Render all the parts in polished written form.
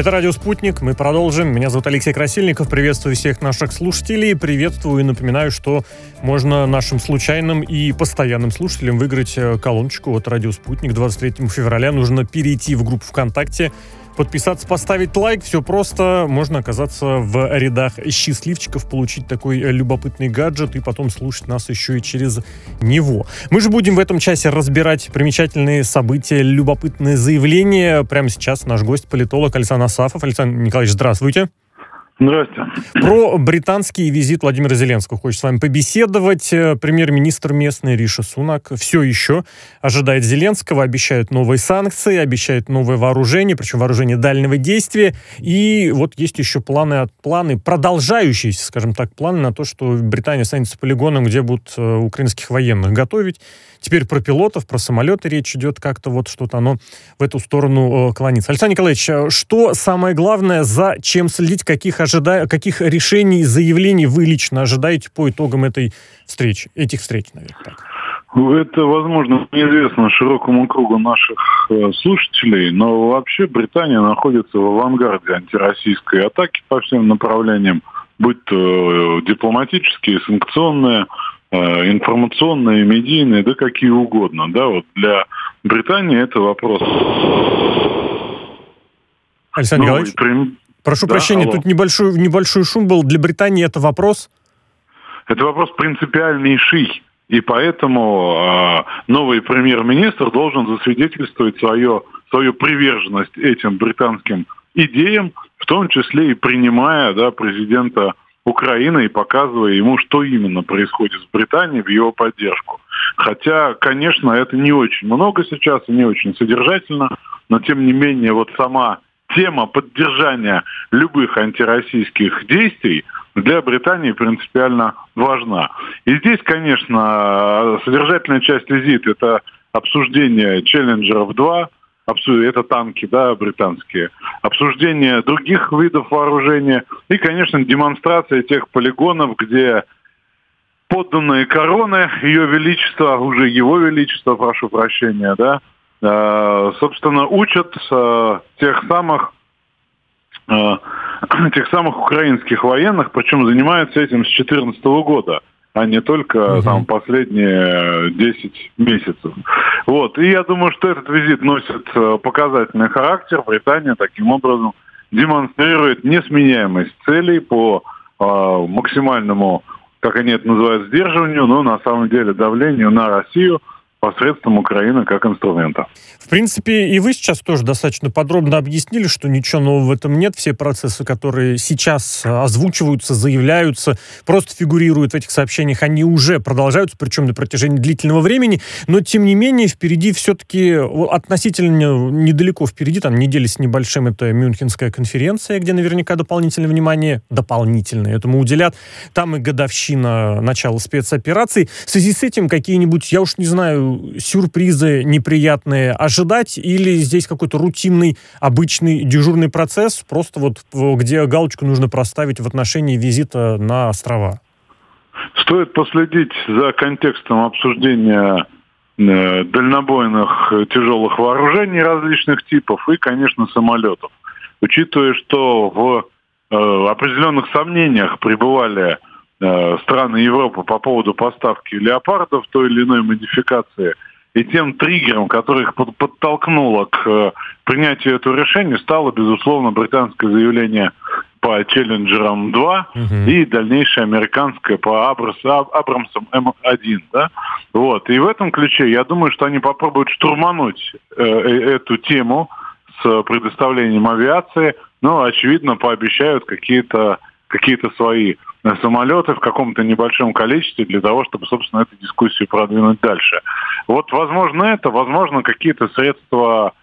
Это «Радио Спутник». Мы продолжим. Меня зовут Алексей Красильников. Приветствую всех наших слушателей. Приветствую и напоминаю, что можно нашим случайным и постоянным слушателям выиграть колоночку от «Радио Спутник». 23 февраля нужно перейти в группу ВКонтакте, подписаться, поставить лайк. Все просто. Можно оказаться в рядах счастливчиков, получить такой любопытный гаджет и потом слушать нас еще и через него. Мы же будем в этом часе разбирать примечательные события, любопытные заявления. Прямо сейчас наш гость, политолог Александр Асафов. Александр Николаевич, здравствуйте. Здравствуйте. Про британский визит Владимира Зеленского хочет с вами побеседовать. Премьер-министр местный Риши Сунак все еще ожидает Зеленского, обещают новые санкции, обещают новое вооружение, причем вооружение дальнего действия. И вот есть еще планы, продолжающиеся, скажем так, планы на то, что Британия останется полигоном, где будут украинских военных готовить. Теперь про пилотов, про самолеты речь идет, как-то вот что-то оно в эту сторону клонится. Александр Николаевич, что самое главное, за чем следить, каких решений, заявлений вы лично ожидаете по итогам этих встреч, наверное, так? Это, возможно, неизвестно широкому кругу наших слушателей, но вообще Британия находится в авангарде антироссийской атаки по всем направлениям, будь то дипломатические, санкционные, информационные, медийные, да какие угодно. Да, вот для Британии это вопрос. Александр Николаевич, прошу прощения, алло. тут небольшой шум был. Для Британии это вопрос? Это вопрос принципиальнейший. И поэтому новый премьер-министр должен засвидетельствовать свою приверженность этим британским идеям, в том числе и принимая президента Украины и показывая ему, что именно происходит в Британии в его поддержку. Хотя, конечно, это не очень много сейчас и не очень содержательно, но тем не менее вот сама тема поддержания любых антироссийских действий для Британии принципиально важна. И здесь, конечно, содержательная часть визита – это обсуждение «Челленджеров-2», это танки, британские, обсуждение других видов вооружения и, конечно, демонстрация тех полигонов, где подданные короны Ее Величества, уже Его Величества, прошу прощения, собственно, учат тех самых украинских военных, причем занимаются этим с 2014 года, а не только последние 10 месяцев. Вот. И я думаю, что этот визит носит показательный характер. Британия таким образом демонстрирует несменяемость целей по максимальному, как они это называют, сдерживанию, но на самом деле давлению на Россию посредством Украины как инструмента. В принципе, и вы сейчас тоже достаточно подробно объяснили, что ничего нового в этом нет. Все процессы, которые сейчас озвучиваются, заявляются, просто фигурируют в этих сообщениях, они уже продолжаются, причем на протяжении длительного времени. Но, тем не менее, впереди все-таки относительно недалеко впереди, там недели с небольшим, это Мюнхенская конференция, где наверняка дополнительное внимание этому уделят. Там и годовщина начала спецопераций. В связи с этим какие-нибудь, я уж не знаю, сюрпризы неприятные ожидать, или здесь какой-то рутинный, обычный, дежурный процесс, просто вот где галочку нужно проставить в отношении визита на острова? Стоит последить за контекстом обсуждения дальнобойных тяжелых вооружений различных типов и, конечно, самолетов. Учитывая, что в определенных сомнениях пребывали страны Европы по поводу поставки леопардов той или иной модификации, и тем триггером, который их подтолкнуло к принятию этого решения, стало, безусловно, британское заявление по Челленджерам-2 и дальнейшее американское по Абрамсам М1. Вот. И в этом ключе я думаю, что они попробуют штурмануть эту тему с предоставлением авиации, но, очевидно, пообещают какие-то свои самолеты в каком-то небольшом количестве для того, чтобы, собственно, эту дискуссию продвинуть дальше. Вот, возможно, какие-то средства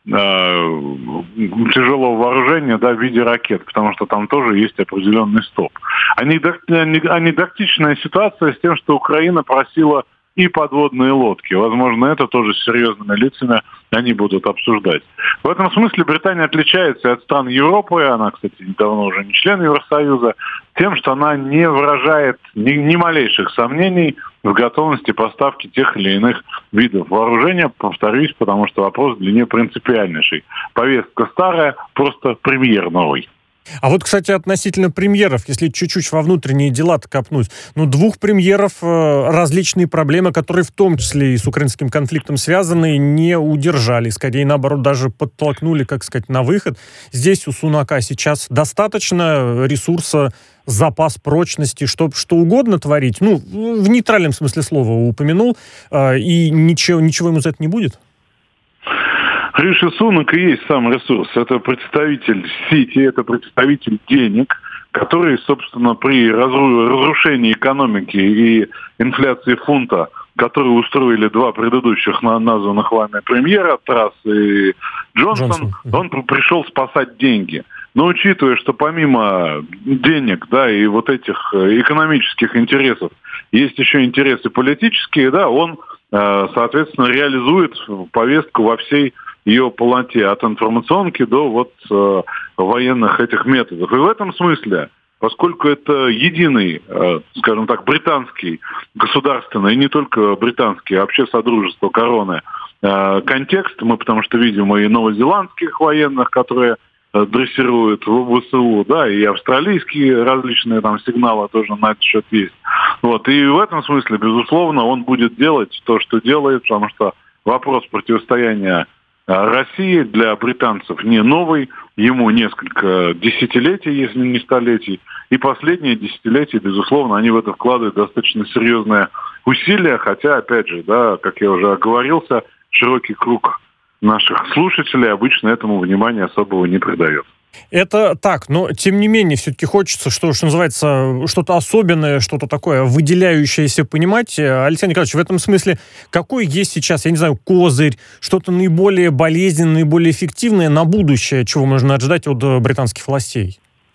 тяжелого вооружения, в виде ракет, потому что там тоже есть определенный стоп. Анекдотичная ситуация с тем, что Украина просила и подводные лодки. Возможно, это тоже с серьезными лицами они будут обсуждать. В этом смысле Британия отличается от стран Европы, она, кстати, давно уже не член Евросоюза, тем, что она не выражает ни малейших сомнений в готовности поставки тех или иных видов вооружения, повторюсь, потому что вопрос для нее принципиальнейший. Повестка старая, просто премьер новый. А вот, кстати, относительно премьеров, если чуть-чуть во внутренние дела-то копнуть, двух премьеров различные проблемы, которые в том числе и с украинским конфликтом связаны, не удержали. Скорее, наоборот, даже подтолкнули, как сказать, на выход. Здесь у Сунака сейчас достаточно ресурса, запас прочности, чтобы что угодно творить. В нейтральном смысле слова упомянул, и ничего ему за это не будет? Риши Сунак и есть сам ресурс. Это представитель сети, это представитель денег, который, собственно, при разрушении экономики и инфляции фунта, которые устроили два предыдущих названных вами премьера, Трасс и Джонсон, он пришел спасать деньги. Но учитывая, что помимо денег, да, и вот этих экономических интересов, есть еще интересы политические, да, он, соответственно, реализует повестку во всей ее полноте, от информационки до военных этих методов. И в этом смысле, поскольку это единый, скажем так, британский государственный, и не только британский, а вообще Содружество Короны, контекст, мы потому что видим и новозеландских военных, которые дрессируют в ВСУ, да, и австралийские различные там сигналы тоже на этот счет есть. И в этом смысле, безусловно, он будет делать то, что делает, потому что вопрос противостояния России для британцев не новый, ему несколько десятилетий, если не столетий, и последние десятилетия, безусловно, они в это вкладывают достаточно серьезные усилия, хотя, опять же, да, как я уже оговорился, широкий круг наших слушателей обычно этому внимания особого не придает. Это так, но тем не менее все-таки хочется, что называется, что-то особенное, что-то такое выделяющееся понимать. Александр Николаевич, в этом смысле какой есть сейчас, я не знаю, козырь, что-то наиболее болезненное, наиболее эффективное на будущее, чего можно ожидать от британских властей?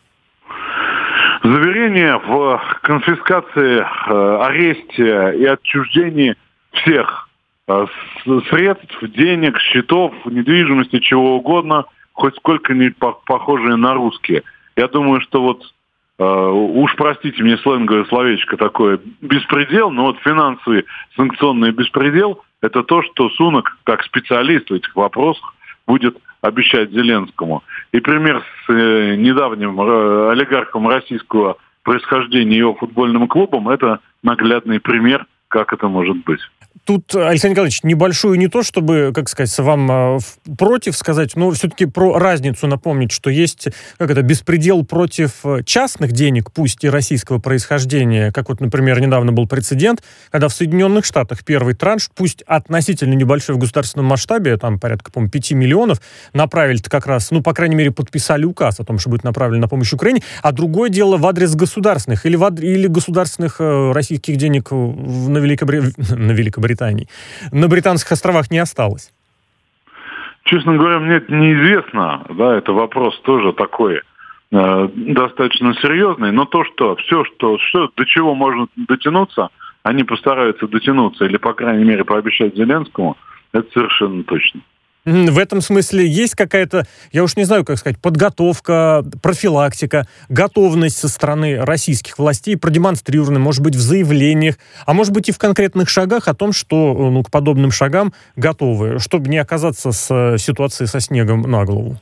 Заверение в конфискации, аресте и отчуждении всех средств, денег, счетов, недвижимости, чего угодно, хоть сколько-нибудь похожие на русские. Я думаю, что уж простите мне сленговое словечко такое, беспредел, но финансовый санкционный беспредел – это то, что Сунак, как специалист в этих вопросах, будет обещать Зеленскому. И пример с недавним олигархом российского происхождения, его футбольным клубом – это наглядный пример, как это может быть. Тут, Александр Николаевич, небольшую не то, чтобы, как сказать, вам против сказать, но все-таки про разницу напомнить, что есть, беспредел против частных денег, пусть и российского происхождения, как например, недавно был прецедент, когда в Соединенных Штатах первый транш, пусть относительно небольшой в государственном масштабе, там порядка, по-моему, 5 миллионов, направили-то как раз, по крайней мере, подписали указ о том, что будет направлен на помощь Украине, а другое дело в адрес государственных или государственных российских денег на Великобритании. На Британских островах не осталось. Честно говоря, мне это неизвестно. Да, это вопрос тоже такой достаточно серьезный. Но все, до чего можно дотянуться, они постараются дотянуться или, по крайней мере, пообещать Зеленскому, это совершенно точно. В этом смысле есть какая-то, я уж не знаю, как сказать, подготовка, профилактика, готовность со стороны российских властей продемонстрирована, может быть, в заявлениях, а может быть и в конкретных шагах о том, что к подобным шагам готовы, чтобы не оказаться с ситуацией со снегом на голову?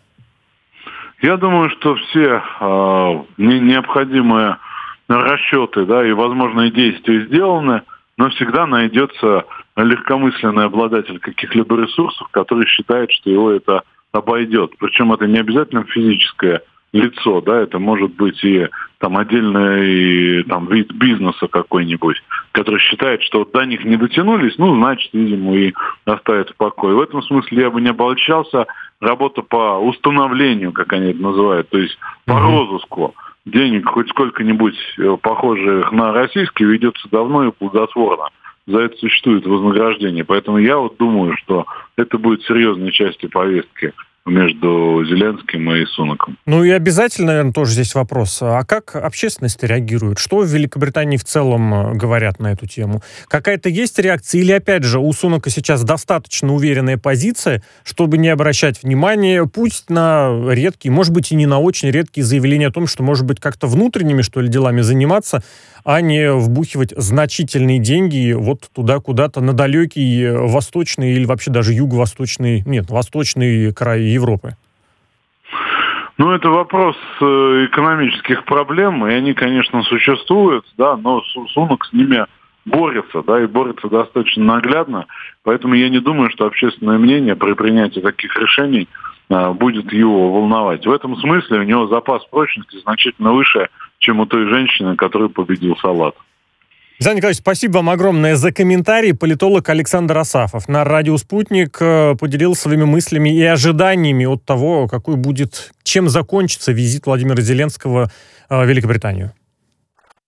Я думаю, что все необходимые расчеты, да, и возможные действия сделаны, но всегда найдется легкомысленный обладатель каких-либо ресурсов, который считает, что его это обойдет. Причем это не обязательно физическое лицо, да, это может быть и отдельный вид бизнеса какой-нибудь, который считает, что до них не дотянулись, значит, видимо, и оставят в покое. В этом смысле я бы не обольщался. Работа по установлению, как они это называют, то есть по розыску денег хоть сколько-нибудь похожих на российские ведется давно и плодотворно. За это существует вознаграждение. Поэтому я думаю, что это будет серьезной частью повестки между Зеленским и Сунаком. Ну и обязательно, наверное, тоже здесь вопрос. А как общественность реагирует? Что в Великобритании в целом говорят на эту тему? Какая-то есть реакция? Или, опять же, у Сунака сейчас достаточно уверенная позиция, чтобы не обращать внимания, пусть на редкие, может быть, и не на очень редкие заявления о том, что, может быть, как-то внутренними, что ли, делами заниматься, а не вбухивать значительные деньги вот туда куда-то на далекий восточный или вообще даже юго-восточный, нет, восточный край Европы? Ну, это вопрос экономических проблем, и они, конечно, существуют, да, но Сунак с ними борется, да, и борется достаточно наглядно, поэтому я не думаю, что общественное мнение при принятии таких решений будет его волновать. В этом смысле у него запас прочности значительно выше, чем у той женщины, которую победил Салат. Александр Николаевич, спасибо вам огромное за комментарий. Политолог Александр Асафов на радио «Спутник» поделился своими мыслями и ожиданиями от того, какой будет, чем закончится визит Владимира Зеленского в Великобританию.